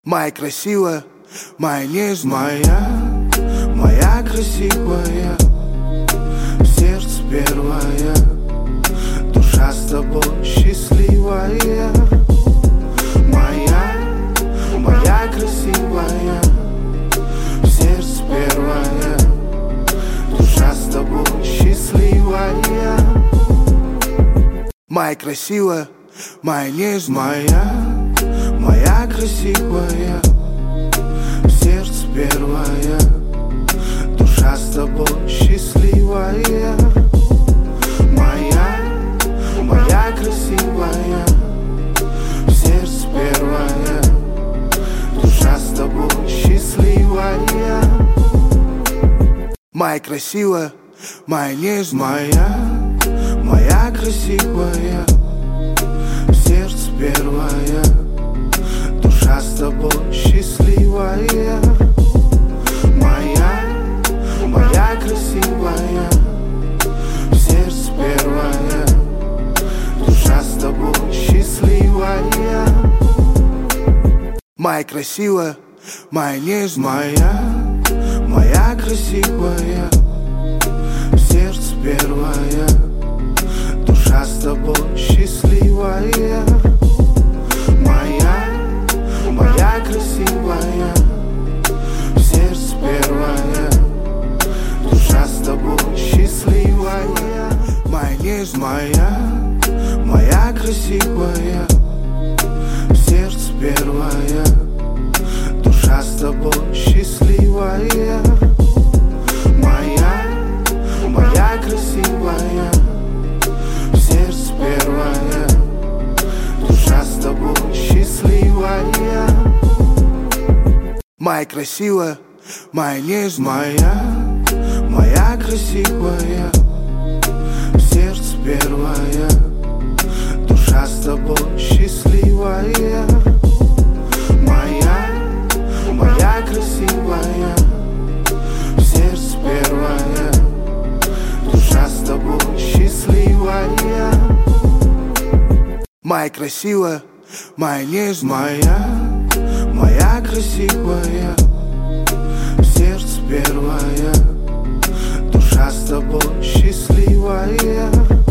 Моя красивая, моя нежная, моя красивая, сердце первая, душа с тобой счастливая. Моя красивая, сердце первая, душа с тобой счастливая. Моя красивая, моя нежная, моя красивая, сердце первая, душа с тобой счастливая. Моя красивая, сердце первая, душа с тобой счастливая. Моя красивая, моя нежная, моя красивая, сердце первая, душа с тобой счастливая. Моя красивая, сердце первая, душа с тобой счастливая. Моя красивая, моя нежная, моя красивая, сердце первая, душа с тобой счастливая. Моя красивая, сердце первая, душа с тобой счастливая. Моя нежная, моя красивая, сердце первая, душа с тобой счастливая. Моя красивая, сердце первая, душа с тобой счастливая. Моя красивая, моя нежная, моя красивая, сердце первая, душа с тобой счастливая. Моя красивая, сердце первая, душа с тобой счастливая. Моя красивая, моя нежная, моя красивая, сердце первая, душа с тобой счастливая.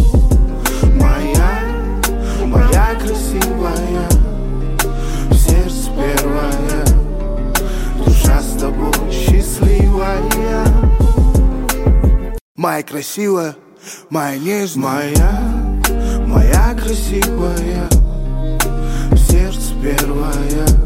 Моя красивая, сердце первая, душа с тобой счастливая. Моя красивая, моя нежная, моя красивая, сердце первая,